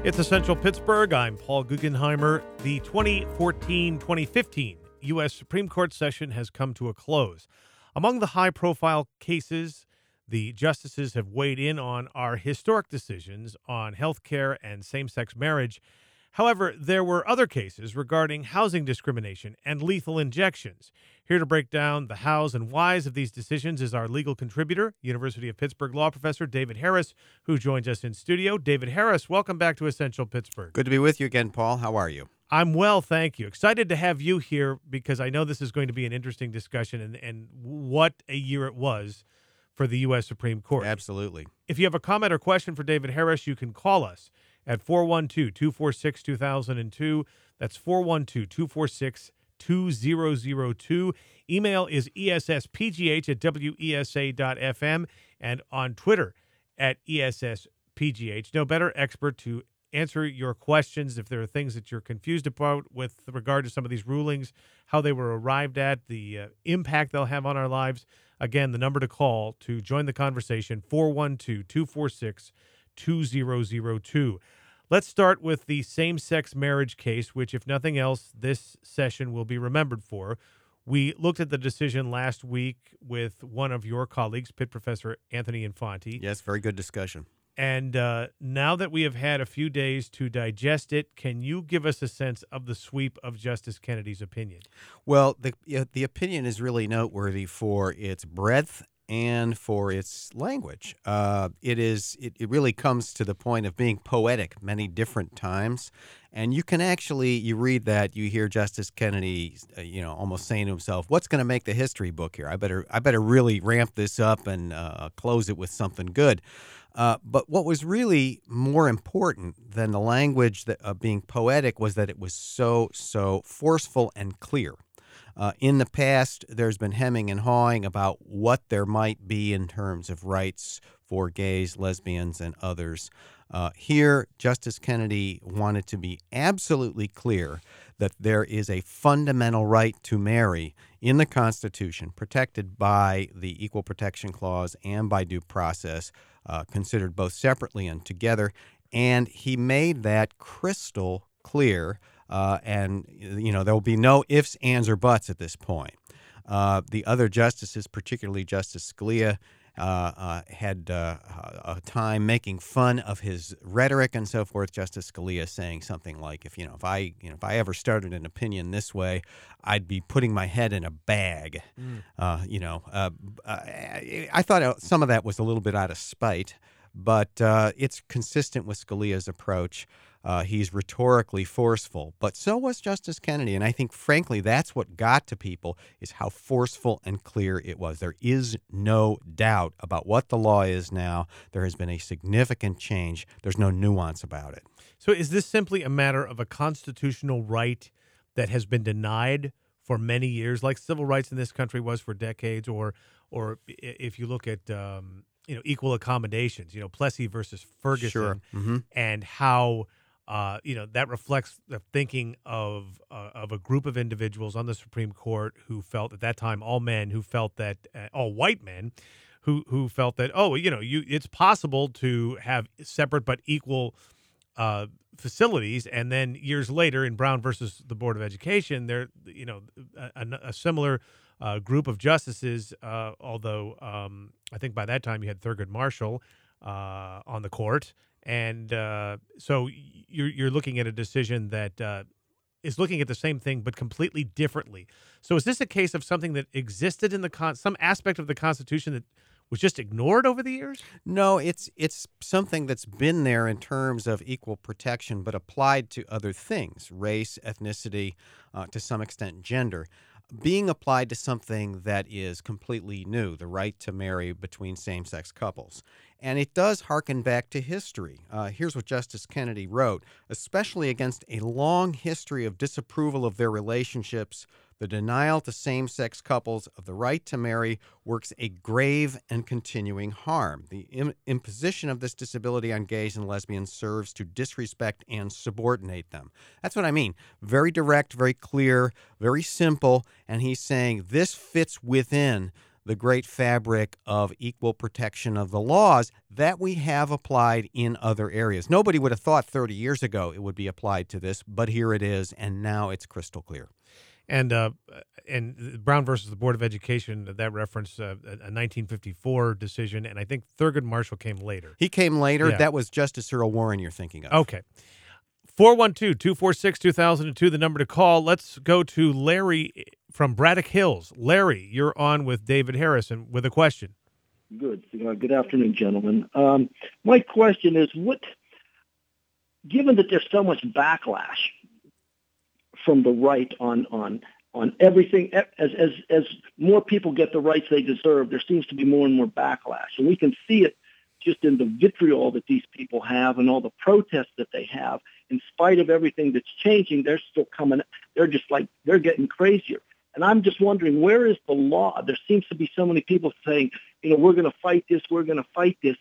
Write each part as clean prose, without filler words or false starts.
It's Essential Pittsburgh. I'm Paul Guggenheimer. The 2014-2015 U.S. Supreme Court session has come to a close. Among the high-profile cases the justices have weighed in on are historic decisions on health care and same-sex marriage. However, there were other cases regarding housing discrimination and lethal injections. Here to break down the hows and whys of these decisions is our legal contributor, University of Pittsburgh law professor David Harris, who joins us in studio. David Harris, welcome back to Essential Pittsburgh. Good to be with you again, Paul. How are you? I'm well, thank you. Excited to have you here because I know this is going to be an interesting discussion and what a year it was for the U.S. Supreme Court. Absolutely. If you have a comment or question for David Harris, you can call us at 412-246-2002. That's 412-246-2002. Email is esspgh@wesa.fm and on Twitter at esspgh. No better expert to answer your questions if there are things that you're confused about with regard to some of these rulings, how they were arrived at, the impact they'll have on our lives. Again, the number to call to join the conversation, 412-246-2002. Let's start with the same-sex marriage case, which, if nothing else, this session will be remembered for. We looked at the decision last week with one of your colleagues, Pitt Professor Anthony Infante. Yes, very good discussion. And now that we have had a few days to digest it, can you give us a sense of the sweep of Justice Kennedy's opinion? Well, the opinion is really noteworthy for its breadth and for its language. It really comes to the point of being poetic many different times. And you can actually, you read that, you hear Justice Kennedy, almost saying to himself, what's going to make the history book here? I better really ramp this up and close it with something good. But what was really more important than the language of being poetic was that it was so forceful and clear. In the past, there's been hemming and hawing about what there might be in terms of rights for gays, lesbians, and others. Here, Justice Kennedy wanted to be absolutely clear that there is a fundamental right to marry in the Constitution, protected by the Equal Protection Clause and by due process, considered both separately and together. And he made that crystal clear. And there will be no ifs, ands, or buts at this point. The other justices, particularly Justice Scalia, had a time making fun of his rhetoric and so forth. Justice Scalia saying something like, if I ever started an opinion this way, I'd be putting my head in a bag. I thought some of that was a little bit out of spite, but it's consistent with Scalia's approach. He's rhetorically forceful, but so was Justice Kennedy. And I think, frankly, that's what got to people is how forceful and clear it was. There is no doubt about what the law is now. There has been a significant change. There's no nuance about it. So is this simply a matter of a constitutional right that has been denied for many years, like civil rights in this country was for decades, or if you look at equal accommodations, Plessy versus Ferguson, sure. Mm-hmm. and how that reflects the thinking of a group of individuals on the Supreme Court who felt at that time all men who felt that all white men who felt that it's possible to have separate but equal facilities, and then years later in Brown versus the Board of Education, there a similar group of justices, although I think by that time you had Thurgood Marshall on the court. And so you're looking at a decision that is looking at the same thing but completely differently. So is this a case of something that existed in some aspect of the Constitution that was just ignored over the years? No, it's something that's been there in terms of equal protection, but applied to other things, race, ethnicity, to some extent gender, being applied to something that is completely new, the right to marry between same-sex couples. And it does harken back to history. Here's what Justice Kennedy wrote: especially against a long history of disapproval of their relationships, the denial to same-sex couples of the right to marry works a grave and continuing harm. The imposition of this disability on gays and lesbians serves to disrespect and subordinate them. That's what I mean. Very direct, very clear, very simple. And he's saying this fits within the great fabric of equal protection of the laws that we have applied in other areas. Nobody would have thought 30 years ago it would be applied to this, but here it is, and now it's crystal clear. And Brown versus the Board of Education, that referenced a 1954 decision, and I think Thurgood Marshall came later. He came later. Yeah. That was Justice Earl Warren you're thinking of. Okay. 412-246-2002, the number to call. Let's go to Larry from Braddock Hills. Larry, you're on with David Harrison with a question. Good. Good afternoon, gentlemen. My question is, given that there's so much backlash from the right on everything, as more people get the rights they deserve, there seems to be more and more backlash, and we can see it just in the vitriol that these people have and all the protests that they have. In spite of everything that's changing, they're still coming. They're getting crazier. And I'm just wondering, where is the law? There seems to be so many people saying, we're going to fight this, we're going to fight this.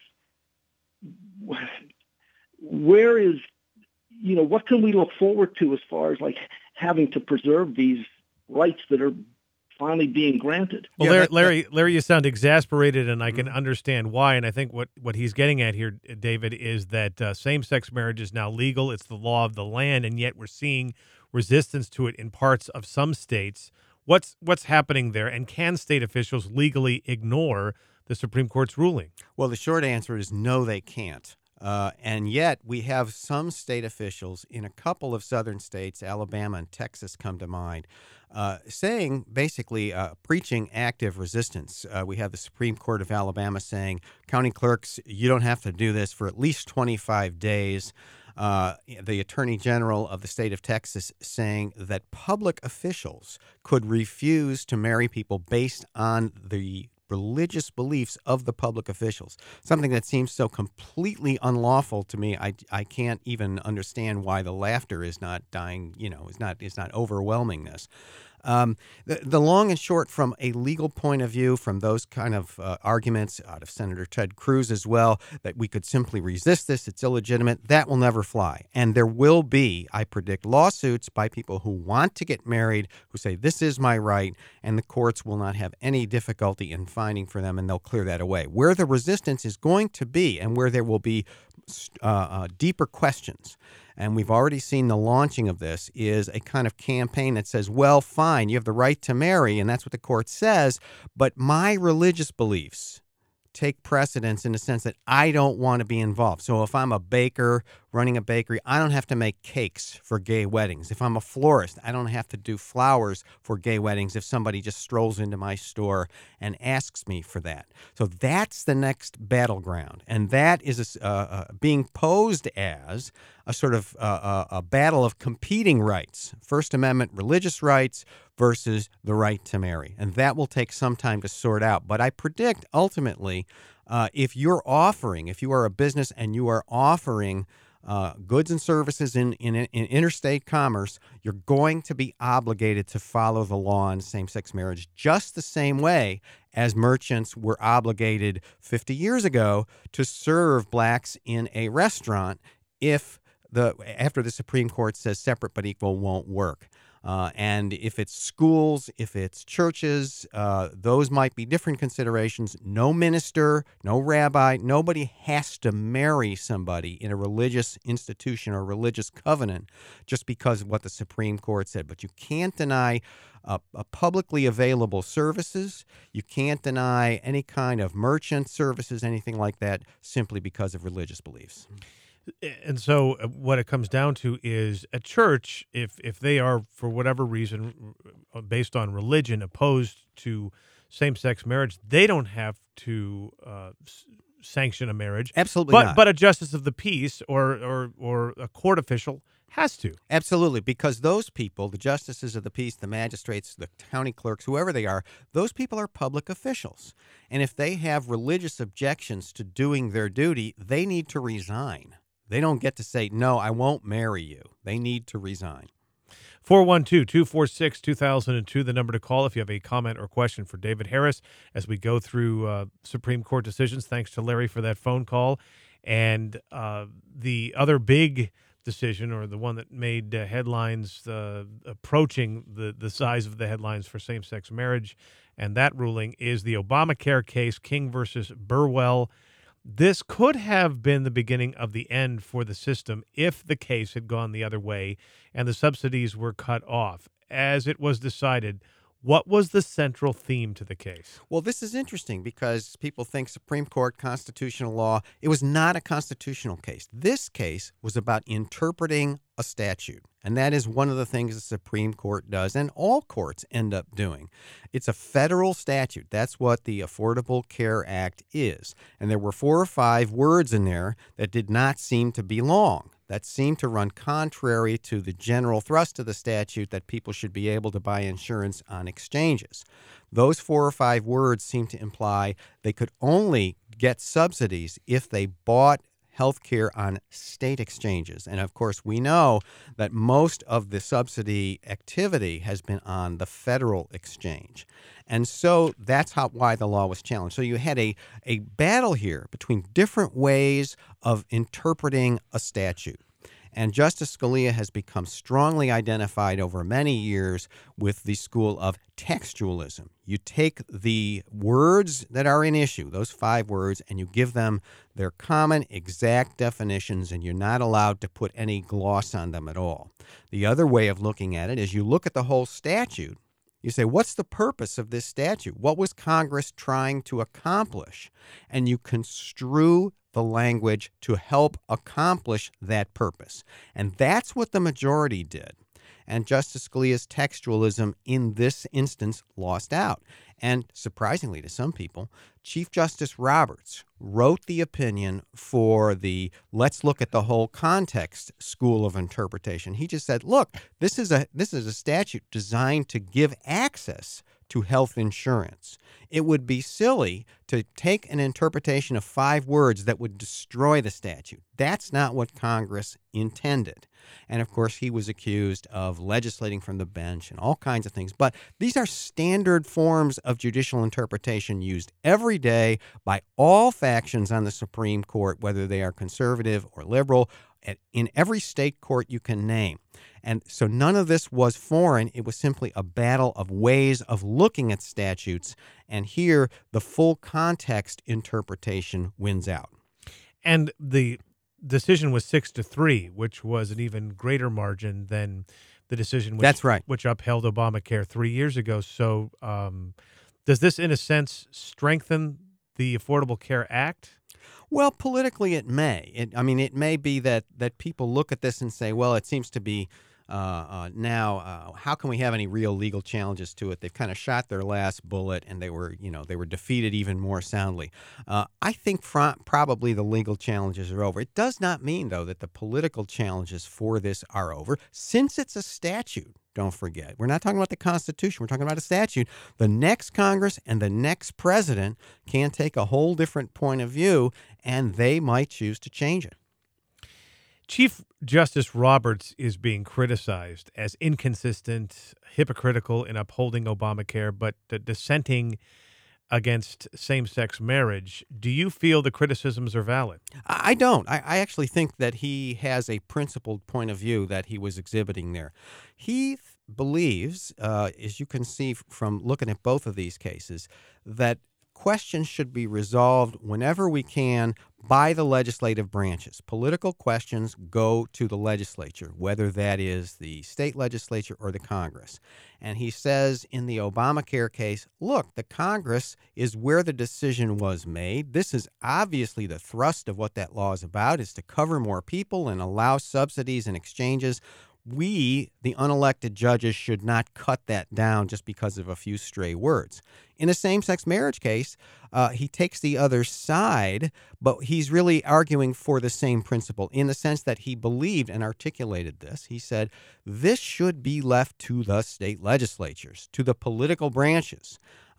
Where is, what can we look forward to as far as having to preserve these rights that are finally being granted? Well, Larry, you sound exasperated, and I can understand why. And I think what he's getting at here, David, is that same-sex marriage is now legal. It's the law of the land, and yet we're seeing resistance to it in parts of some states. What's happening there, and can state officials legally ignore the Supreme Court's ruling? Well, the short answer is no, they can't. And yet we have some state officials in a couple of southern states, Alabama and Texas come to mind, saying basically preaching active resistance. We have the Supreme Court of Alabama saying, county clerks, you don't have to do this for at least 25 days. The Attorney General of the state of Texas saying that public officials could refuse to marry people based on the religious beliefs of the public officials, something that seems so completely unlawful to me. I can't even understand why the laughter is not dying, is not overwhelming this. The long and short, from a legal point of view, from those kind of arguments out of Senator Ted Cruz as well, that we could simply resist this, it's illegitimate, that will never fly. And there will be, I predict, lawsuits by people who want to get married, who say, this is my right, and the courts will not have any difficulty in finding for them, and they'll clear that away. Where the resistance is going to be, and where there will be deeper questions, and we've already seen the launching of this, is a kind of campaign that says, well, fine, you have the right to marry, and that's what the court says, but my religious beliefs take precedence in the sense that I don't want to be involved. So if I'm a baker running a bakery, I don't have to make cakes for gay weddings. If I'm a florist, I don't have to do flowers for gay weddings if somebody just strolls into my store and asks me for that. So that's the next battleground, and that is being posed as a sort of a battle of competing rights, First Amendment religious rights versus the right to marry. And that will take some time to sort out. But I predict ultimately, if you are a business and you are offering goods and services in interstate commerce, you're going to be obligated to follow the law on same-sex marriage just the same way as merchants were obligated 50 years ago to serve blacks in a restaurant after the Supreme Court says separate but equal won't work. And if it's schools, if it's churches, those might be different considerations. No minister, no rabbi, nobody has to marry somebody in a religious institution or religious covenant just because of what the Supreme Court said. But you can't deny publicly available services. You can't deny any kind of merchant services, anything like that, simply because of religious beliefs. And so what it comes down to is a church, if they are, for whatever reason, based on religion, opposed to same-sex marriage, they don't have to sanction a marriage. Absolutely not. Not. But a justice of the peace or a court official has to. Absolutely, because those people, the justices of the peace, the magistrates, the county clerks, whoever they are, those people are public officials. And if they have religious objections to doing their duty, they need to resign. They don't get to say, no, I won't marry you. They need to resign. 412-246-2002, the number to call if you have a comment or question for David Harris as we go through Supreme Court decisions. Thanks to Larry for that phone call. And the other big decision, or the one that made headlines approaching the size of the headlines for same-sex marriage, and that ruling is the Obamacare case, King versus Burwell. This could have been the beginning of the end for the system if the case had gone the other way and the subsidies were cut off. As it was decided, what was the central theme to the case? Well, this is interesting because people think Supreme Court constitutional law. It was not a constitutional case. This case was about interpreting a statute. And that is one of the things the Supreme Court does, and all courts end up doing. It's a federal statute. That's what the Affordable Care Act is. And there were 4 or 5 words in there that did not seem to belong, that seemed to run contrary to the general thrust of the statute that people should be able to buy insurance on exchanges. Those 4 or 5 words seem to imply they could only get subsidies if they bought health care on state exchanges. And of course, we know that most of the subsidy activity has been on the federal exchange. And so that's why the law was challenged. So you had a battle here between different ways of interpreting a statute. And Justice Scalia has become strongly identified over many years with the school of textualism. You take the words that are in issue, those 5 words, and you give them their common exact definitions, and you're not allowed to put any gloss on them at all. The other way of looking at it is you look at the whole statute. You say, what's the purpose of this statute? What was Congress trying to accomplish? And you construe the language to help accomplish that purpose. And that's what the majority did. And Justice Scalia's textualism in this instance lost out. And surprisingly to some people, Chief Justice Roberts wrote the opinion for the let's look at the whole context school of interpretation. He just said, look, this is a statute designed to give access to health insurance. It would be silly to take an interpretation of 5 words that would destroy the statute. That's not what Congress intended. And of course, he was accused of legislating from the bench and all kinds of things. But these are standard forms of judicial interpretation used every day by all factions on the Supreme Court, whether they are conservative or liberal, in every state court you can name. And so none of this was foreign. It was simply a battle of ways of looking at statutes. And here, the full context interpretation wins out. And the decision was 6-3, which was an even greater margin than the decision That's right. which upheld Obamacare 3 years ago. So does this, in a sense, strengthen the Affordable Care Act? Well, politically it may. It may be that people look at this and say, well, it seems to be now, how can we have any real legal challenges to it? They've kind of shot their last bullet, and they were defeated even more soundly. I think probably the legal challenges are over. It does not mean, though, that the political challenges for this are over, since it's a statute. Don't forget. We're not talking about the Constitution. We're talking about a statute. The next Congress and the next president can take a whole different point of view, and they might choose to change it. Chief Justice Roberts is being criticized as inconsistent, hypocritical in upholding Obamacare, but dissenting against same-sex marriage. Do you feel the criticisms are valid? I don't. I actually think that he has a principled point of view that he was exhibiting there. He believes, as you can see from looking at both of these cases, that questions should be resolved whenever we can by the legislative branches. Political questions go to the legislature, whether that is the state legislature or the Congress. And he says in the Obamacare case, look, the Congress is where the decision was made. This is obviously the thrust of what that law is about, is to cover more people and allow subsidies and exchanges. We, the unelected judges, should not cut that down just because of a few stray words. In a same-sex marriage case, he takes the other side, but he's really arguing for the same principle in the sense that he believed and articulated this. He said, this should be left to the state legislatures, to the political branches.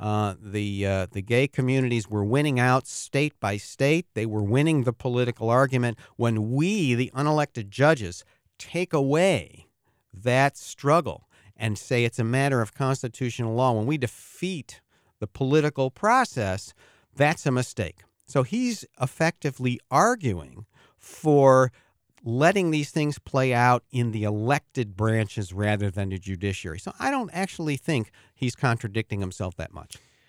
The gay communities were winning out state by state. They were winning the political argument. When we, the unelected judges, take away that struggle and say it's a matter of constitutional law, when we defeat the political process, that's a mistake. So he's effectively arguing for letting these things play out in the elected branches rather than the judiciary. So I don't actually think he's contradicting himself that much.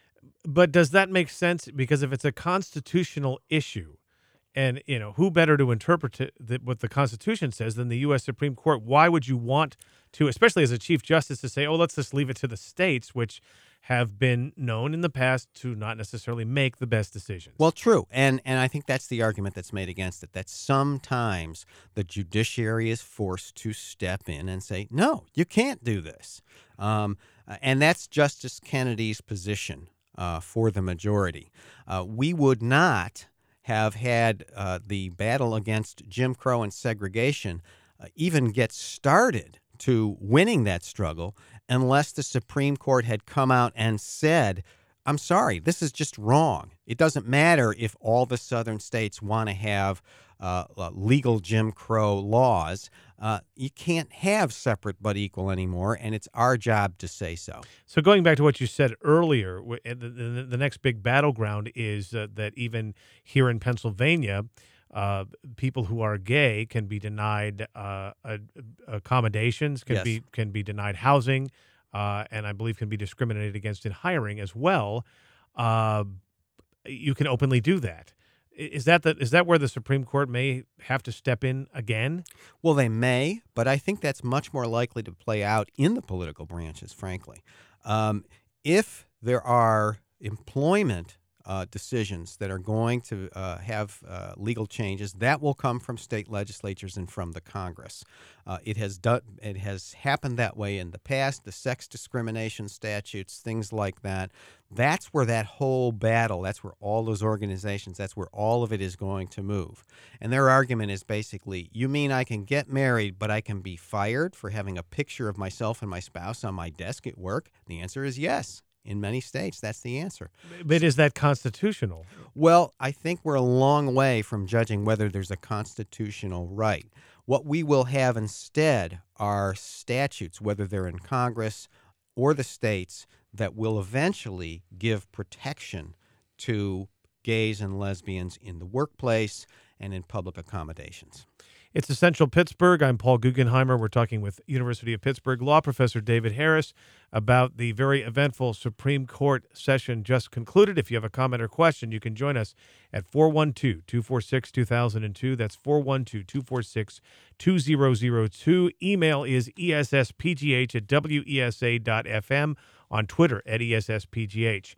But does that make sense? Because if it's a constitutional issue, and who better to interpret what the Constitution says than the U.S. Supreme Court? Why would you want to, especially as a Chief Justice, to say, "Oh, let's just leave it to the states," which have been known in the past to not necessarily make the best decisions? Well, true. And I think that's the argument that's made against it, that sometimes the judiciary is forced to step in and say, no, you can't do this. And that's Justice Kennedy's position for the majority. We would not have had the battle against Jim Crow and segregation even get started to winning that struggle unless the Supreme Court had come out and said, I'm sorry, this is just wrong. It doesn't matter if all the southern states want to have legal Jim Crow laws. You can't have separate but equal anymore, and it's our job to say so. So going back to what you said earlier, the next big battleground is that even here in Pennsylvania, people who are gay can be denied accommodations, can be denied housing, and I believe can be discriminated against in hiring as well. You can openly do that. Is that where the Supreme Court may have to step in again? Well, they may, but I think that's much more likely to play out in the political branches, frankly. If there are employment decisions that are going to have legal changes, that will come from state legislatures and from the Congress. It has happened that way in the past. The sex discrimination statutes, things like that. That's where that whole battle, that's where all those organizations, that's where all of it is going to move. And their argument is basically, you mean I can get married, but I can be fired for having a picture of myself and my spouse on my desk at work? The answer is yes. In many states, that's the answer. But is that constitutional? Well, I think we're a long way from judging whether there's a constitutional right. What we will have instead are statutes, whether they're in Congress or the states, that will eventually give protection to gays and lesbians in the workplace and in public accommodations. It's Essential Pittsburgh. I'm Paul Guggenheimer. We're talking with University of Pittsburgh law professor David Harris about the very eventful Supreme Court session just concluded. If you have a comment or question, you can join us at 412-246-2002. That's 412-246-2002. Email is esspgh@wesa.fm. On Twitter at esspgh.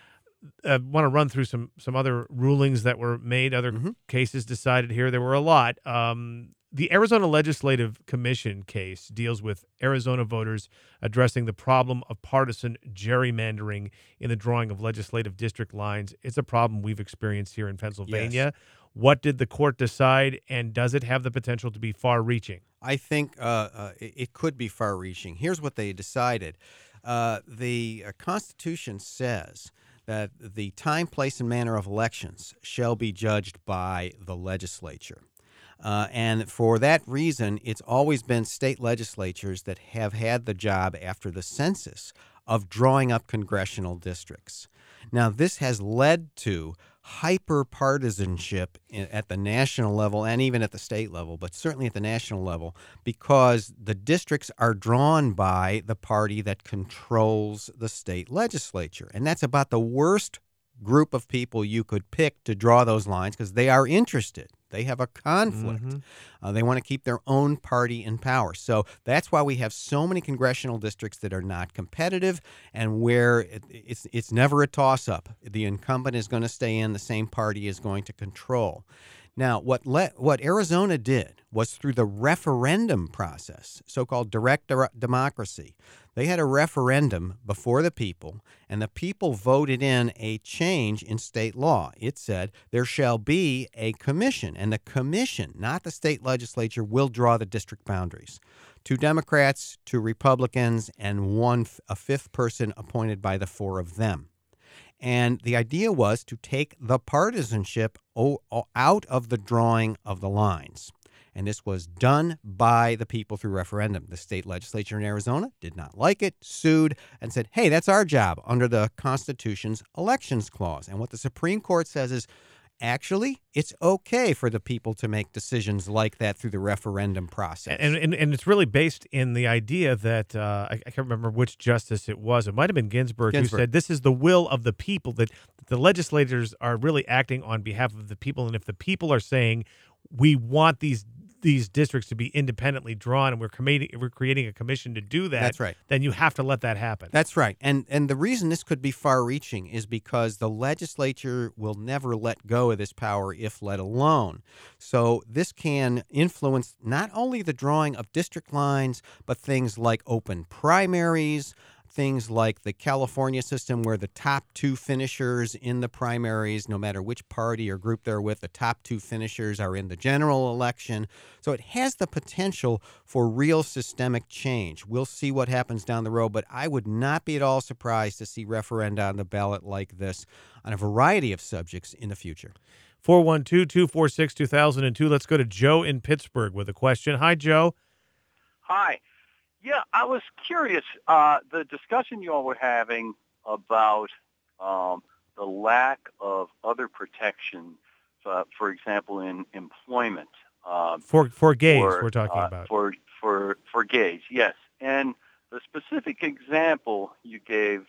I want to run through some other rulings that were made, other cases decided here. There were a lot. The Arizona Legislative Commission case deals with Arizona voters addressing the problem of partisan gerrymandering in the drawing of legislative district lines. It's a problem we've experienced here in Pennsylvania. Yes. What did the court decide, and does it have the potential to be far-reaching? I think it could be far-reaching. Here's what they decided. The Constitution says that the time, place, and manner of elections shall be judged by the legislature. And for that reason, it's always been state legislatures that have had the job after the census of drawing up congressional districts. Now, this has led to hyper-partisanship at the national level and even at the state level, but certainly at the national level, because the districts are drawn by the party that controls the state legislature. And that's about the worst group of people you could pick to draw those lines because they are interested. They have a conflict. They want to keep their own party in power. So that's why we have so many congressional districts that are not competitive and where it's never a toss-up. The incumbent is going to stay in. The same party is going to control. Now, what Arizona did was through the referendum process, so-called direct democracy. They had a referendum before the people, and the people voted in a change in state law. It said there shall be a commission, and the commission, not the state legislature, will draw the district boundaries. 2 Democrats, 2 Republicans, and a fifth person appointed by the 4 of them. And the idea was to take the partisanship out of the drawing of the lines. And this was done by the people through referendum. The state legislature in Arizona did not like it, sued, and said, hey, that's our job under the Constitution's elections clause. And what the Supreme Court says is, actually, it's okay for the people to make decisions like that through the referendum process. And it's really based in the idea that I can't remember which justice it was. It might have been Ginsburg who said this is the will of the people, that the legislators are really acting on behalf of the people. And if the people are saying we want these districts to be independently drawn, and we're creating a commission to do that. That's right. Then you have to let that happen. That's right. And the reason this could be far-reaching is because the legislature will never let go of this power if let alone. So this can influence not only the drawing of district lines, but things like open primaries, things like the California system where the top two finishers in the primaries, no matter which party or group they're with, the top two finishers are in the general election. So it has the potential for real systemic change. We'll see what happens down the road, but I would not be at all surprised to see referenda on the ballot like this on a variety of subjects in the future. 412-246-2002. Let's go to Joe in Pittsburgh with a question. Hi, Joe. Hi. Yeah, I was curious, the discussion you all were having about the lack of other protection, for example, in employment. For gays, we're talking about. For gays, yes. And the specific example you gave,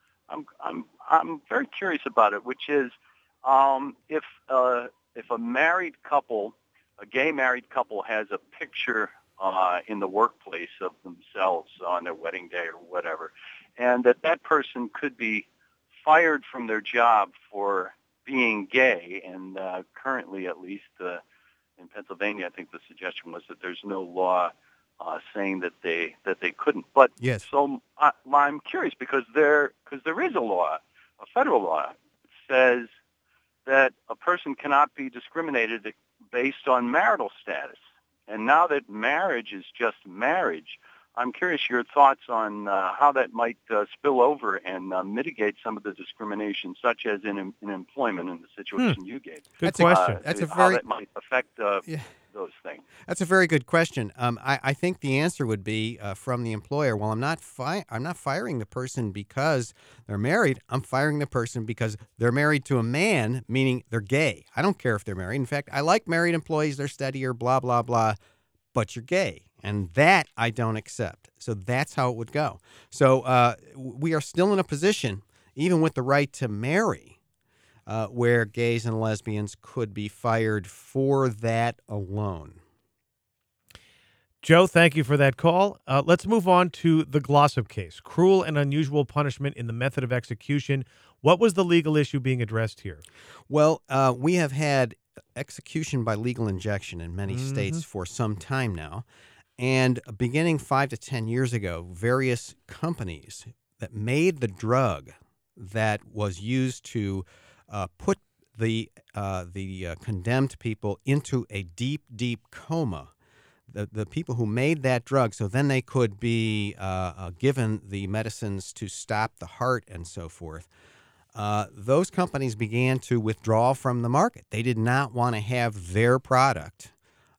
I'm very curious about it, which is if a married couple, a gay married couple, has a picture in the workplace of themselves on their wedding day or whatever, and that person could be fired from their job for being gay. And currently, at least in Pennsylvania, I think the suggestion was that there's no law saying that they couldn't. But yes. So I'm curious because there is a law, a federal law, that says that a person cannot be discriminated based on marital status. And now that marriage is just marriage, I'm curious your thoughts on how that might spill over and mitigate some of the discrimination, such as in employment in the situation you gave. Good question. How that might affect those things. That's a very good question. I think the answer would be from the employer. Well, I'm not firing the person because they're married. I'm firing the person because they're married to a man, meaning they're gay. I don't care if they're married. In fact, I like married employees. They're steadier, blah, blah, blah. But you're gay. And that I don't accept. So that's how it would go. So we are still in a position, even with the right to marry, where gays and lesbians could be fired for that alone. Joe, thank you for that call. Let's move on to the Glossop case. Cruel and unusual punishment in the method of execution. What was the legal issue being addressed here? Well, we have had execution by legal injection in many states for some time now. And beginning 5 to 10 years ago, various companies that made the drug that was used to put the condemned people into a deep, deep coma, the people who made that drug, so then they could be given the medicines to stop the heart and so forth, those companies began to withdraw from the market. They did not want to have their product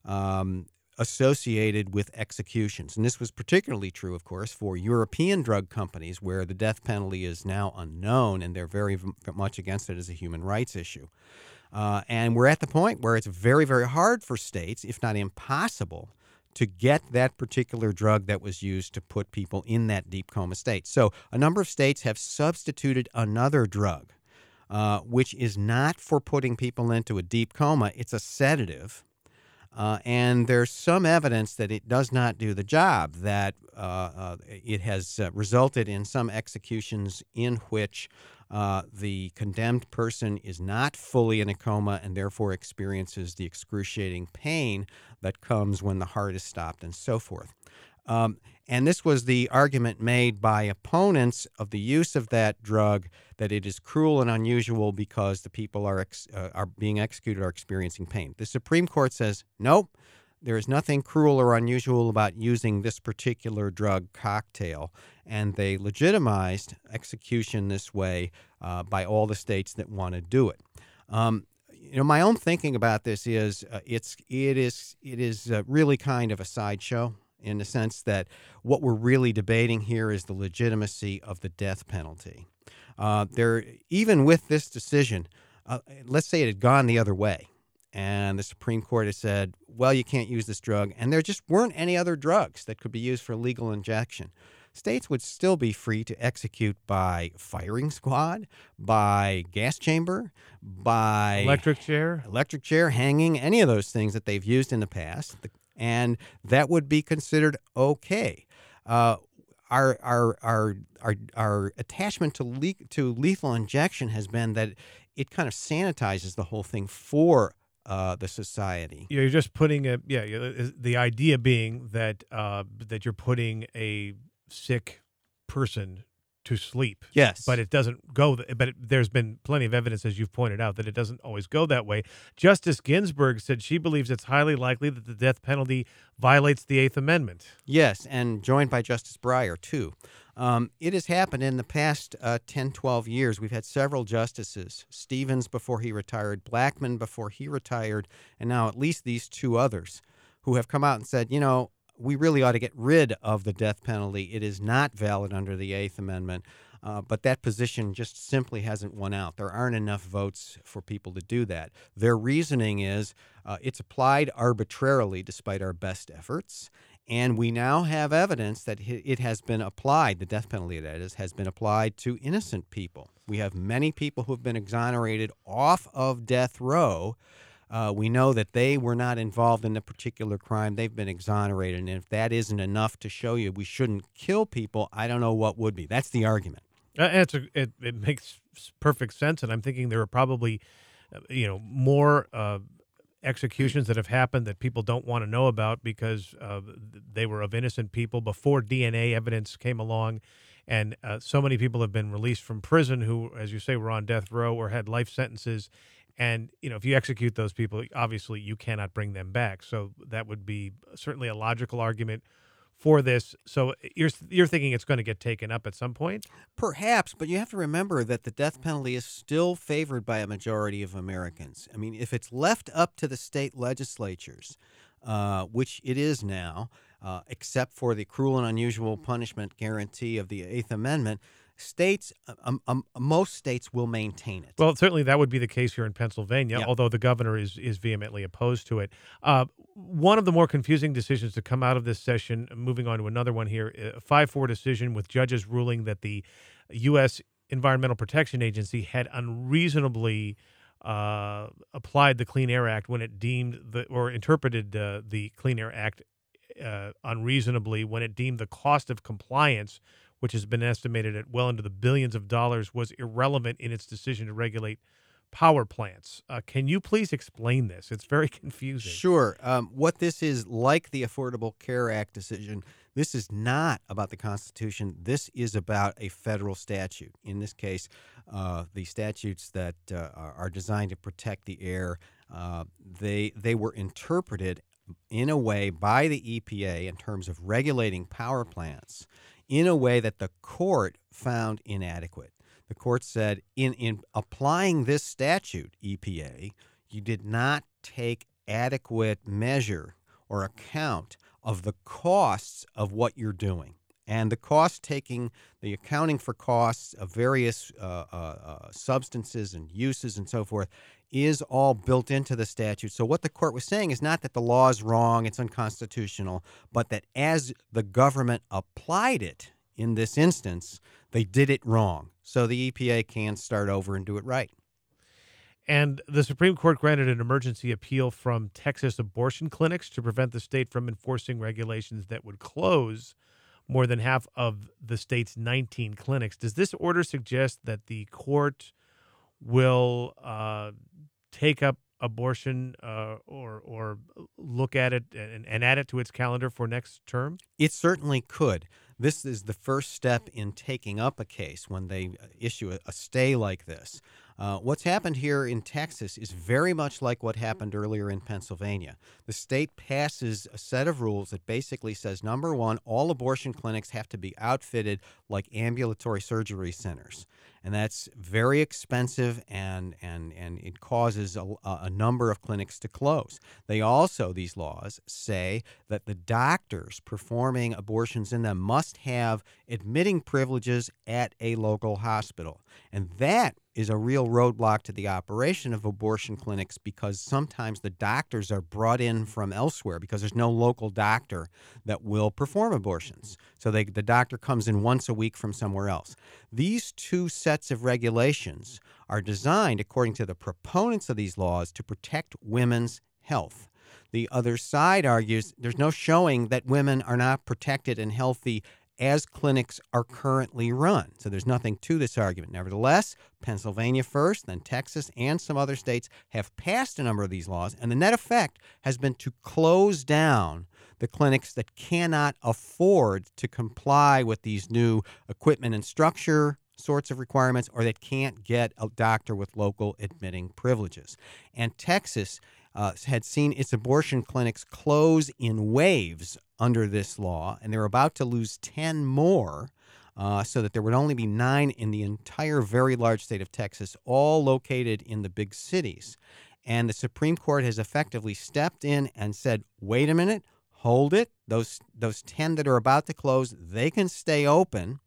associated with executions. And this was particularly true, of course, for European drug companies where the death penalty is now unknown and they're very much against it as a human rights issue. And we're at the point where it's very, very hard for states, if not impossible, to get that particular drug that was used to put people in that deep coma state. So a number of states have substituted another drug, which is not for putting people into a deep coma. It's a sedative. And there's some evidence that it does not do the job, that it has resulted in some executions in which the condemned person is not fully in a coma and therefore experiences the excruciating pain that comes when the heart is stopped and so forth. And this was the argument made by opponents of the use of that drug, that it is cruel and unusual because the people are being executed are experiencing pain. The Supreme Court says, nope, there is nothing cruel or unusual about using this particular drug cocktail, and they legitimized execution this way by all the states that want to do it. My own thinking about this is it is really kind of a sideshow, in the sense that what we're really debating here is the legitimacy of the death penalty. Even with this decision, let's say it had gone the other way, and the Supreme Court has said, well, you can't use this drug, and there just weren't any other drugs that could be used for legal injection. States would still be free to execute by firing squad, by gas chamber, by Electric chair. hanging, any of those things that they've used in the past, and that would be considered okay. Our attachment to lethal injection has been that it kind of sanitizes the whole thing for the society. You're just putting the idea being that that you're putting a sick person to sleep. Yes. But it doesn't go, there's been plenty of evidence, as you've pointed out, that it doesn't always go that way. Justice Ginsburg said she believes it's highly likely that the death penalty violates the Eighth Amendment. Yes, and joined by Justice Breyer, too. It has happened in the past 10, 12 years. We've had several justices, Stevens before he retired, Blackmun before he retired, and now at least these two others, who have come out and said, we really ought to get rid of the death penalty. It is not valid under the Eighth Amendment, but that position just simply hasn't won out. There aren't enough votes for people to do that. Their reasoning is it's applied arbitrarily despite our best efforts, and we now have evidence that it has been applied, the death penalty, that is, has been applied to innocent people. We have many people who have been exonerated off of death row. We know that they were not involved in the particular crime. They've been exonerated. And if that isn't enough to show you we shouldn't kill people, I don't know what would be. That's the argument. It makes perfect sense. And I'm thinking there are probably, more executions that have happened that people don't want to know about because they were of innocent people before DNA evidence came along. And so many people have been released from prison who, as you say, were on death row or had life sentences. And, if you execute those people, obviously you cannot bring them back. So that would be certainly a logical argument for this. So you're thinking it's going to get taken up at some point? Perhaps, but you have to remember that the death penalty is still favored by a majority of Americans. I mean, if it's left up to the state legislatures, which it is now, except for the cruel and unusual punishment guarantee of the Eighth Amendment, most states will maintain it. Well, certainly that would be the case here in Pennsylvania, Yep. although the governor is vehemently opposed to it. One of the more confusing decisions to come out of this session, moving on to another one here, a 5-4 decision with judges ruling that the U.S. Environmental Protection Agency had unreasonably applied the Clean Air Act when it deemed or interpreted the Clean Air Act unreasonably when it deemed the cost of compliance, which has been estimated at well into the billions of dollars, was irrelevant in its decision to regulate power plants. Can you please explain this? It's very confusing. Sure. What this is, like the Affordable Care Act decision, this is not about the Constitution. This is about a federal statute. In this case, the statutes that are designed to protect the air, they were interpreted in a way by the EPA in terms of regulating power plants in a way that the court found inadequate. The court said, in applying this statute, EPA, you did not take adequate measure or account of the costs of what you're doing. And the accounting for costs of various substances and uses and so forth is all built into the statute. So what the court was saying is not that the law is wrong, it's unconstitutional, but that as the government applied it in this instance, they did it wrong. So the EPA can start over and do it right. And the Supreme Court granted an emergency appeal from Texas abortion clinics to prevent the state from enforcing regulations that would close more than half of the state's 19 clinics. Does this order suggest that the court will take up abortion or look at it and add it to its calendar for next term? It certainly could. This is the first step in taking up a case when they issue a stay like this. What's happened here in Texas is very much like what happened earlier in Pennsylvania. The state passes a set of rules that basically says, number one, all abortion clinics have to be outfitted like ambulatory surgery centers. And that's very expensive, and it causes a number of clinics to close. They also, these laws, say that the doctors performing abortions in them must have admitting privileges at a local hospital. And that is a real roadblock to the operation of abortion clinics because sometimes the doctors are brought in from elsewhere because there's no local doctor that will perform abortions. So the doctor comes in once a week from somewhere else. These two sets of regulations are designed, according to the proponents of these laws, to protect women's health. The other side argues there's no showing that women are not protected and healthy as clinics are currently run. So there's nothing to this argument. Nevertheless, Pennsylvania first, then Texas, and some other states have passed a number of these laws, and the net effect has been to close down the clinics that cannot afford to comply with these new equipment and structure sorts of requirements, or that can't get a doctor with local admitting privileges. And Texas had seen its abortion clinics close in waves under this law, and they're about to lose 10 more, so that there would only be 9 in the entire very large state of Texas, all located in the big cities. And the Supreme Court has effectively stepped in and said, wait a minute, hold it. Those 10 that are about to close, they can stay open.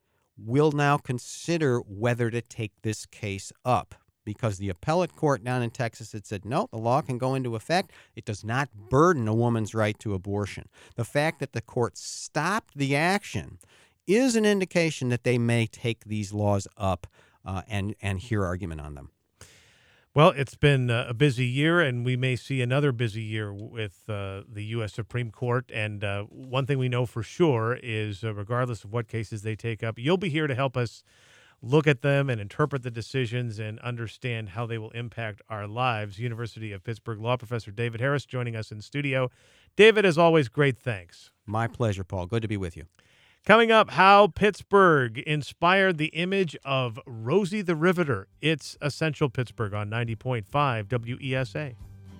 We'll now consider whether to take this case up, because the appellate court down in Texas had said, no, the law can go into effect. It does not burden a woman's right to abortion. The fact that the court stopped the action is an indication that they may take these laws up and hear argument on them. Well, it's been a busy year, and we may see another busy year with the U.S. Supreme Court. And one thing we know for sure is, regardless of what cases they take up, you'll be here to help us look at them and interpret the decisions and understand how they will impact our lives. University of Pittsburgh Law Professor David Harris joining us in studio. David, as always, great thanks. My pleasure, Paul. Good to be with you. Coming up, how Pittsburgh inspired the image of Rosie the Riveter. It's Essential Pittsburgh on 90.5 WESA.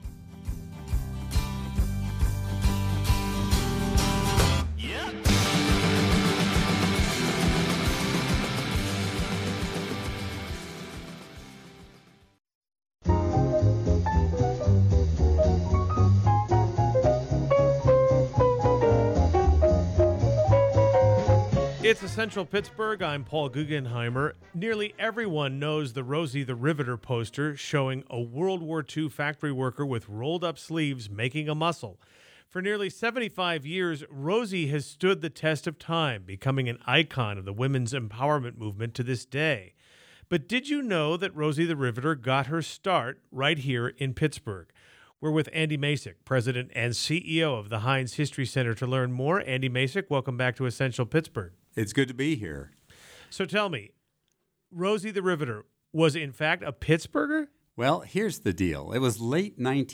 It's Essential Pittsburgh. I'm Paul Guggenheimer. Nearly everyone knows the Rosie the Riveter poster showing a World War II factory worker with rolled-up sleeves making a muscle. For nearly 75 years, Rosie has stood the test of time, becoming an icon of the women's empowerment movement to this day. But did you know that Rosie the Riveter got her start right here in Pittsburgh? We're with Andy Masek, president and CEO of the Heinz History Center, to learn more. Andy Masek, welcome back to Essential Pittsburgh. It's good to be here. So tell me, Rosie the Riveter was in fact a Pittsburgher? Well, here's the deal. It was late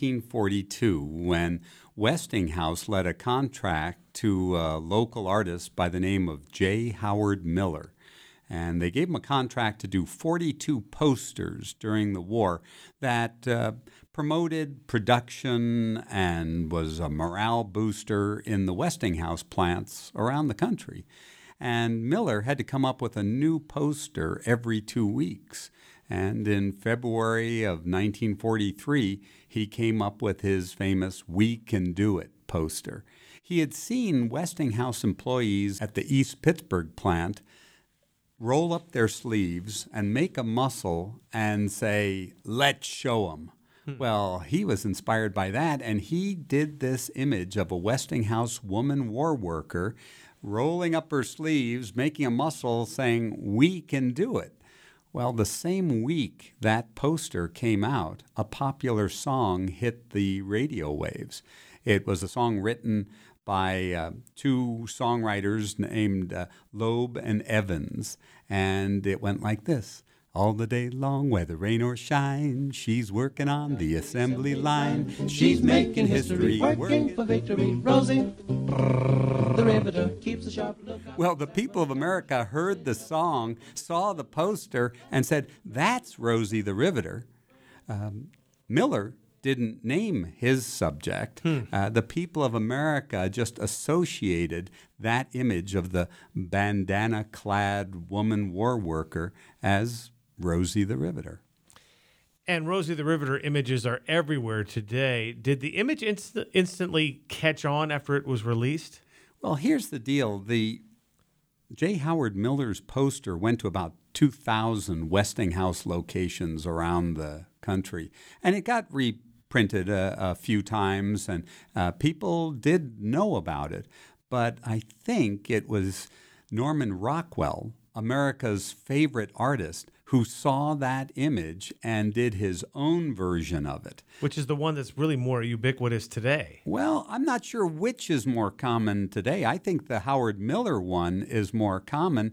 1942 when Westinghouse let a contract to a local artist by the name of J. Howard Miller. And they gave him a contract to do 42 posters during the war that promoted production and was a morale booster in the Westinghouse plants around the country. And Miller had to come up with a new poster every 2 weeks. And in February of 1943, he came up with his famous "We Can Do It" poster. He had seen Westinghouse employees at the East Pittsburgh plant roll up their sleeves and make a muscle and say, "Let's show 'em." Well, he was inspired by that, and he did this image of a Westinghouse woman war worker rolling up her sleeves, making a muscle, saying, "We can do it." Well, the same week that poster came out, a popular song hit the radio waves. It was a song written by two songwriters named Loeb and Evans, and it went like this. All the day long, whether rain or shine, she's working on the assembly line. She's making history, working for victory. Rosie, the Riveter, keeps a sharp lookout. Well, the people of America heard the song, saw the poster, and said, "That's Rosie the Riveter." Miller didn't name his subject. The people of America just associated that image of the bandana-clad woman war worker as Rosie the Riveter. And Rosie the Riveter images are everywhere today. Did the image instantly catch on after it was released? Well, here's the deal. The J. Howard Miller's poster went to about 2,000 Westinghouse locations around the country. And it got reprinted a few times, and people did know about it. But I think it was Norman Rockwell, America's favorite artist, who saw that image and did his own version of it. Which is the one that's really more ubiquitous today. Well, I'm not sure which is more common today. I think the Howard Miller one is more common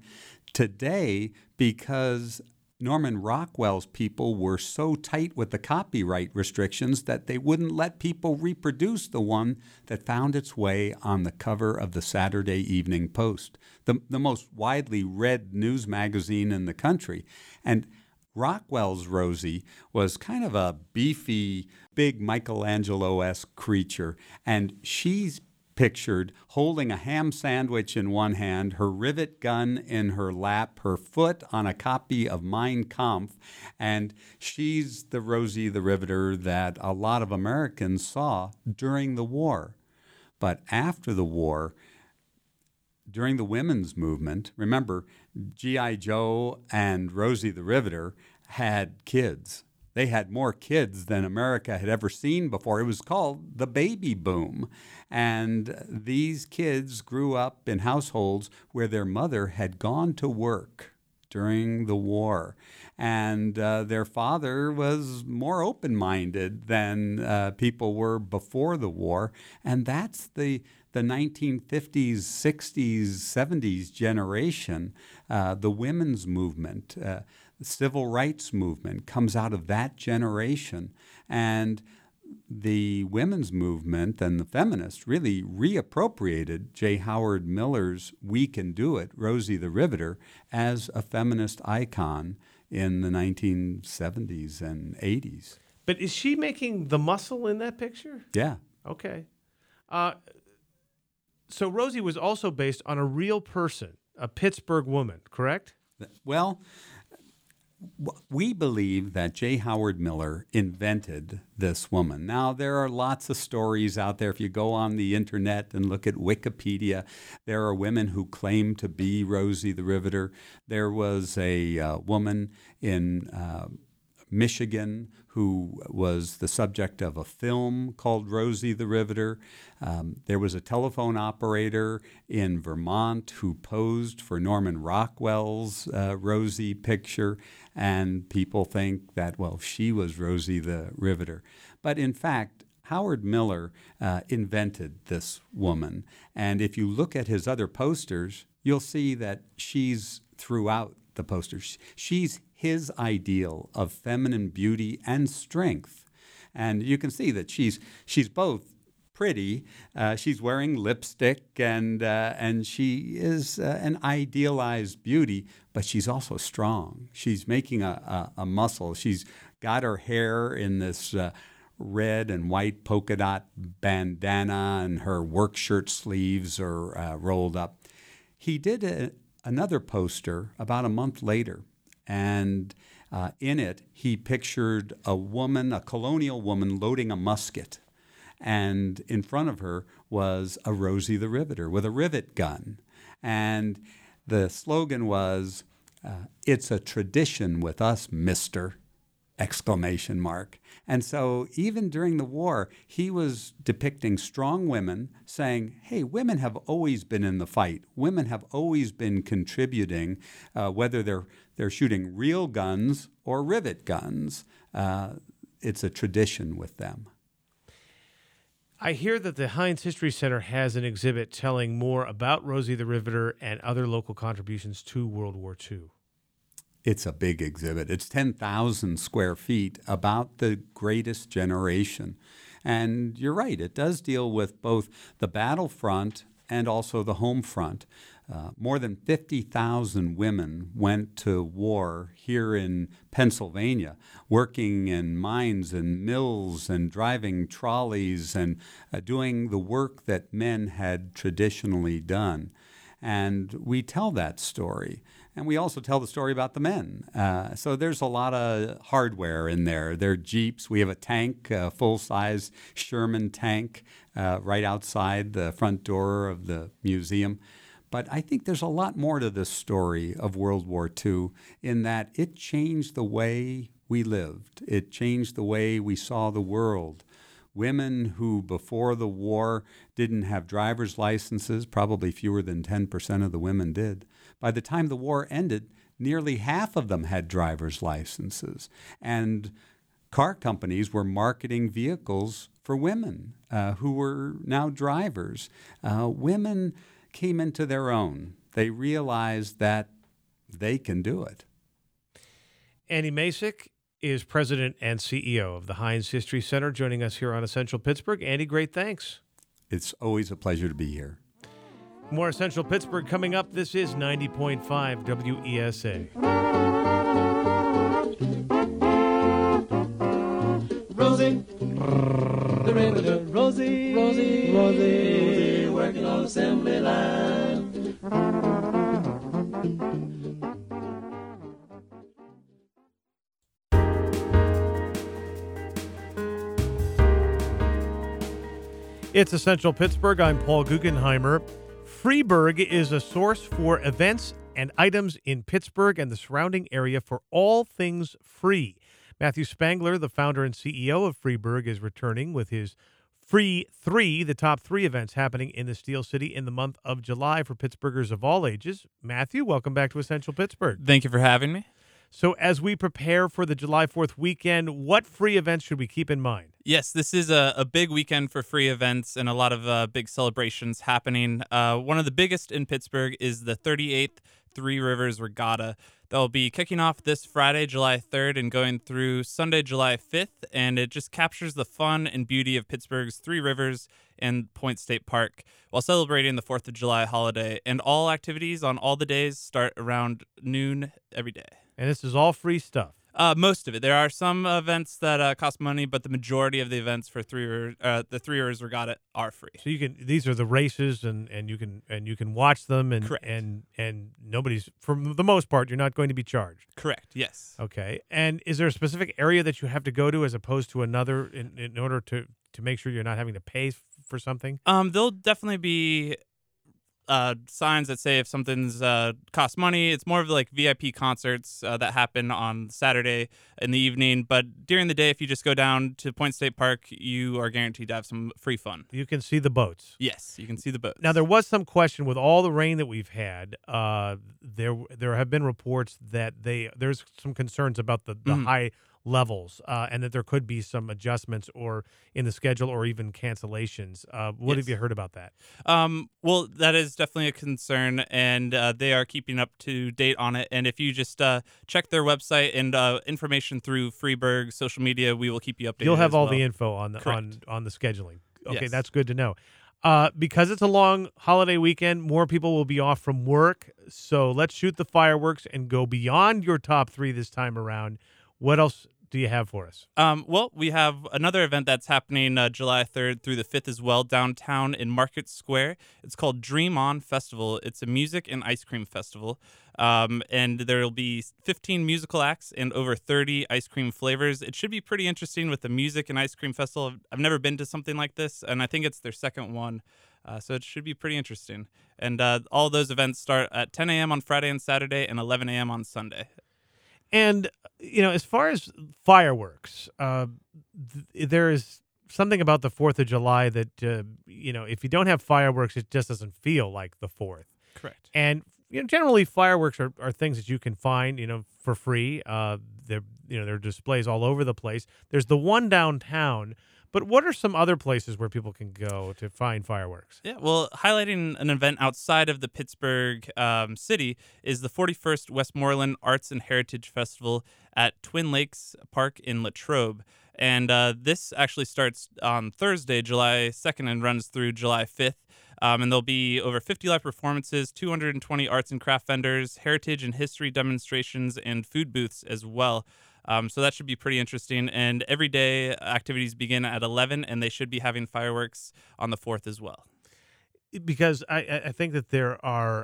today because Norman Rockwell's people were so tight with the copyright restrictions that they wouldn't let people reproduce the one that found its way on the cover of the Saturday Evening Post, the most widely read news magazine in the country. And Rockwell's Rosie was kind of a beefy, big Michelangelo-esque creature, and she's pictured holding a ham sandwich in one hand, her rivet gun in her lap, her foot on a copy of Mein Kampf, and she's the Rosie the Riveter that a lot of Americans saw during the war. But after the war, during the women's movement, remember, G.I. Joe and Rosie the Riveter had kids. They had more kids than America had ever seen before. It was called the baby boom. And these kids grew up in households where their mother had gone to work during the war. And their father was more open-minded than people were before the war. And that's the 1950s, 60s, 70s generation, the women's movement, the civil rights movement comes out of that generation. And the women's movement and the feminists really reappropriated J. Howard Miller's We Can Do It, Rosie the Riveter, as a feminist icon in the 1970s and 80s. But is she making the muscle in that picture? Yeah. Okay. So Rosie was also based on a real person, a Pittsburgh woman, correct? Well, we believe that J. Howard Miller invented this woman. Now, there are lots of stories out there. If you go on the internet and look at Wikipedia, there are women who claim to be Rosie the Riveter. There was a woman in Michigan who was the subject of a film called Rosie the Riveter. There was a telephone operator in Vermont who posed for Norman Rockwell's Rosie picture, and people think that, well, she was Rosie the Riveter. But in fact, Howard Miller invented this woman, and if you look at his other posters, you'll see that she's throughout the posters. She's his ideal of feminine beauty and strength. And you can see that she's both pretty, she's wearing lipstick, and she is an idealized beauty, but she's also strong. She's making a muscle. She's got her hair in this red and white polka dot bandana, and her work shirt sleeves are rolled up. He did another poster about a month later, and in it, he pictured a woman, a colonial woman, loading a musket. And in front of her was a Rosie the Riveter with a rivet gun. And the slogan was, "It's a tradition with us, mister!" exclamation mark. And so even during the war, he was depicting strong women saying, hey, women have always been in the fight. Women have always been contributing, whether they're shooting real guns or rivet guns. It's a tradition with them. I hear that the Heinz History Center has an exhibit telling more about Rosie the Riveter and other local contributions to World War II. It's a big exhibit. It's 10,000 square feet about the greatest generation. And you're right, it does deal with both the battlefront and also the home front. More than 50,000 women went to war here in Pennsylvania, working in mines and mills and driving trolleys and doing the work that men had traditionally done. And we tell that story. And we also tell the story about the men. So there's a lot of hardware in there. There are Jeeps. We have a tank, a full-size Sherman tank right outside the front door of the museum. But I think there's a lot more to this story of World War II in that it changed the way we lived. It changed the way we saw the world. Women who before the war didn't have driver's licenses, probably fewer than 10% of the women did. By the time the war ended, nearly half of them had driver's licenses. And car companies were marketing vehicles for women who were now drivers. Women came into their own. They realized that they can do it. Andy Masek is president and CEO of the Heinz History Center, joining us here on Essential Pittsburgh. Andy, great thanks. It's always a pleasure to be here. More Essential Pittsburgh coming up. This is 90.5 WESA. Rosie, the riveter, Rosie, Rosie, Rosie, working on assembly line. It's Essential Pittsburgh. I'm Paul Guggenheimer. Freeburg is a source for events and items in Pittsburgh and the surrounding area for all things free. Matthew Spangler, the founder and CEO of Freeburg, is returning with his Free 3, the top 3 events happening in the Steel City in the month of July for Pittsburghers of all ages. Matthew, welcome back to Essential Pittsburgh. Thank you for having me. So as we prepare for the July 4th weekend, what free events should we keep in mind? Yes, this is a big weekend for free events and a lot of big celebrations happening. One of the biggest in Pittsburgh is the 38th Three Rivers Regatta. They'll be kicking off this Friday, July 3rd, and going through Sunday, July 5th, and it just captures the fun and beauty of Pittsburgh's Three Rivers and Point State Park while celebrating the 4th of July holiday. And all activities on all the days start around noon every day. And this is all free stuff. Most of it. There are some events that cost money, but the majority of the events for the Three Rivers Regatta are free. So you can; these are the races, and you can watch them, and Correct. and nobody's, for the most part, you're not going to be charged. Correct. Yes. Okay. And is there a specific area that you have to go to as opposed to another in order to make sure you're not having to pay for something? There'll definitely be signs that say if something's costs money. It's more of like VIP concerts that happen on Saturday in the evening. But during the day, if you just go down to Point State Park, you are guaranteed to have some free fun. You can see the boats. Yes, you can see the boats. Now, there was some question with all the rain that we've had. There have been reports that there's some concerns about the high levels and that there could be some adjustments or in the schedule or even cancellations. What have you heard about that? Well, that is definitely a concern, and they are keeping up to date on it. And if you just check their website and information through Freeburg social media, we will keep you updated. You'll have as all well. the info on the Correct. on the scheduling. Okay, Yes. that's good to know. Because it's a long holiday weekend, more people will be off from work. So let's shoot the fireworks and go beyond your top 3 this time around. What else do you have for us? Well, we have another event that's happening July 3rd through the 5th as well, downtown in Market Square. It's called Dream On Festival. It's a music and ice cream festival. And there will be 15 musical acts and over 30 ice cream flavors. It should be pretty interesting with the music and ice cream festival. I've never been to something like this, and I think it's their second one. So it should be pretty interesting. And all those events start at 10 a.m. on Friday and Saturday and 11 a.m. on Sunday. And, as far as fireworks, there is something about the 4th of July that, if you don't have fireworks, it just doesn't feel like the 4th. Correct. And, generally fireworks are things that you can find, for free. There are displays all over the place. There's the one downtown. But what are some other places where people can go to find fireworks? Yeah, well, highlighting an event outside of the Pittsburgh city is the 41st Westmoreland Arts and Heritage Festival at Twin Lakes Park in Latrobe. And this actually starts on Thursday, July 2nd, and runs through July 5th. And there'll be over 50 live performances, 220 arts and craft vendors, heritage and history demonstrations, and food booths as well. So that should be pretty interesting. And every day activities begin at 11, and they should be having fireworks on the 4th as well. Because I think that there are,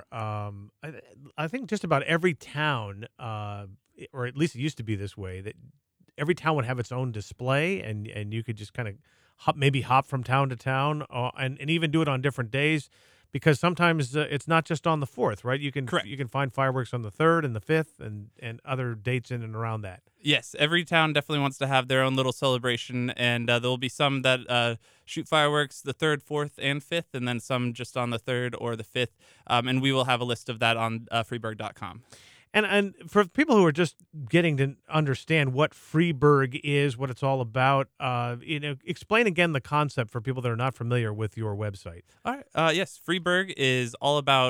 I think just about every town, or at least it used to be this way, that every town would have its own display, and you could just kind of hop from town to town, and even do it on different days. because sometimes it's not just on the 4th, right? You can Correct. You can find fireworks on the 3rd and the 5th and other dates in and around that. Yes, every town definitely wants to have their own little celebration, and there will be some that shoot fireworks the 3rd, 4th, and 5th, and then some just on the 3rd or the 5th. And we will have a list of that on Freeburg.com. And for people who are just getting to understand what Freeburg is, what it's all about, explain again the concept for people that are not familiar with your website. All right. Yes, Freeburg is all about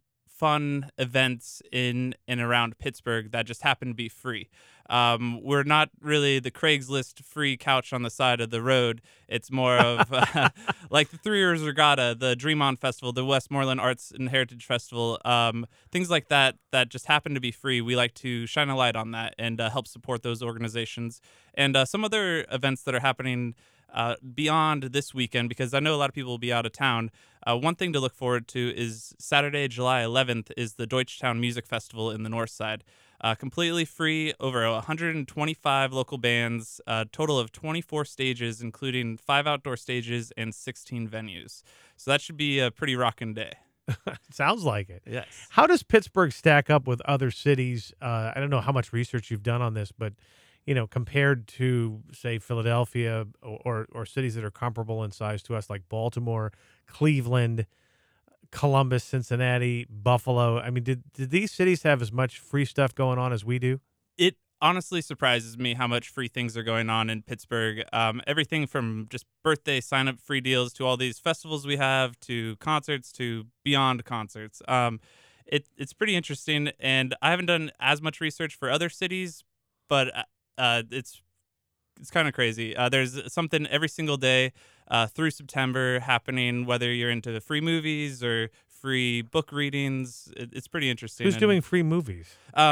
fun events in and around Pittsburgh that just happen to be free. We're not really the Craigslist free couch on the side of the road. It's more of like the 3 Years Regatta, the Dream On Festival, the Westmoreland Arts and Heritage Festival, things like that just happen to be free. We like to shine a light on that and help support those organizations. And some other events that are happening beyond this weekend, because I know a lot of people will be out of town. One thing to look forward to is Saturday, July 11th, is the Deutschtown Music Festival in the North Side. Completely free, over 125 local bands, a total of 24 stages, including 5 outdoor stages and 16 venues. So that should be a pretty rockin' day. Sounds like it. Yes. How does Pittsburgh stack up with other cities? I don't know how much research you've done on this, but compared to, say, Philadelphia or cities that are comparable in size to us, like Baltimore, Cleveland, Columbus, Cincinnati, Buffalo. I mean, did these cities have as much free stuff going on as we do? It honestly surprises me how much free things are going on in Pittsburgh. Everything from just birthday sign-up free deals to all these festivals we have, to concerts, to beyond concerts. It's pretty interesting, and I haven't done as much research for other cities, but it's kind of crazy. There's something every single day through September happening, whether you're into free movies or free book readings. It's pretty interesting. Who's doing free movies?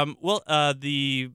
The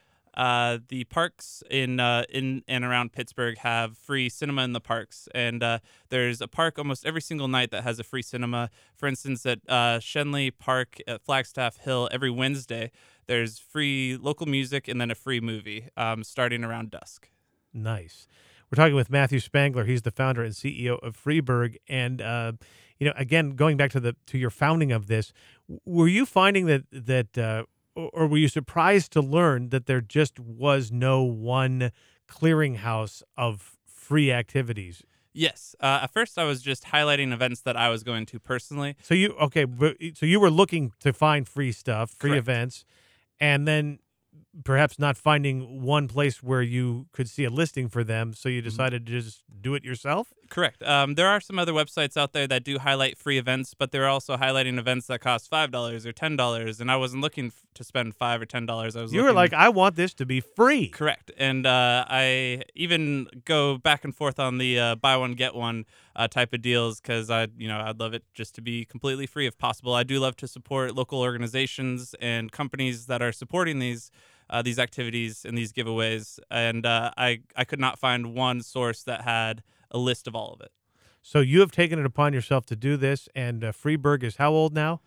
parks in and around Pittsburgh have free cinema in the parks, and there's a park almost every single night that has a free cinema. For instance, at Shenley Park at Flagstaff Hill, every Wednesday, there's free local music and then a free movie starting around dusk. Nice. We're talking with Matthew Spangler. He's the founder and CEO of Freeburg. And again, going back to your founding of this, were you finding that or were you surprised to learn that there just was no one clearinghouse of free activities? Yes. At first, I was just highlighting events that I was going to personally. So you were looking to find free stuff, free Correct. events, and then perhaps not finding one place where you could see a listing for them, so you decided to just do it yourself? Correct. There are some other websites out there that do highlight free events, but they're also highlighting events that cost $5 or $10, and I wasn't looking to spend $5 or $10. You were like, I want this to be free. Correct. And I even go back and forth on the buy one, get one type of deals, because I'd love it just to be completely free if possible. I do love to support local organizations and companies that are supporting these activities and these giveaways, and I could not find one source that had a list of all of it. So you have taken it upon yourself to do this, and Freeburg is how old now?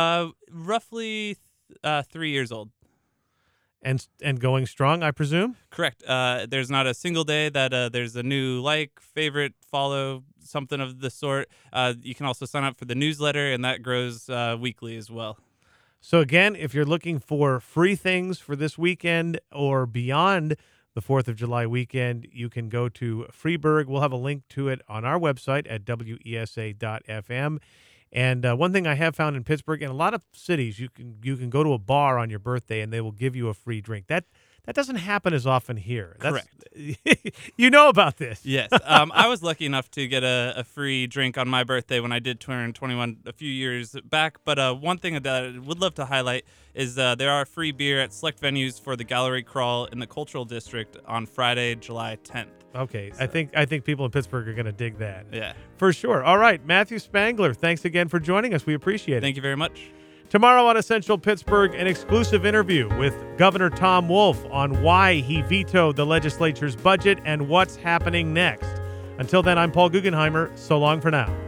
Roughly 3 years old. And going strong, I presume? Correct. There's not a single day that there's a new favorite, follow, something of the sort. You can also sign up for the newsletter, and that grows weekly as well. So again, if you're looking for free things for this weekend or beyond the 4th of July weekend, you can go to Freeburg. We'll have a link to it on our website at wesa.fm. And one thing I have found in Pittsburgh, in a lot of cities, you can go to a bar on your birthday and they will give you a free drink. That doesn't happen as often here. Correct. You know about this. Yes. I was lucky enough to get a free drink on my birthday when I did turn 21 a few years back. But one thing that I would love to highlight is there are free beer at select venues for the Gallery Crawl in the Cultural District on Friday, July 10th. Okay. So. I think people in Pittsburgh are going to dig that. Yeah. For sure. All right. Matthew Spangler, thanks again for joining us. We appreciate it. Thank you very much. Tomorrow on Essential Pittsburgh, an exclusive interview with Governor Tom Wolf on why he vetoed the legislature's budget and what's happening next. Until then, I'm Paul Guggenheimer. So long for now.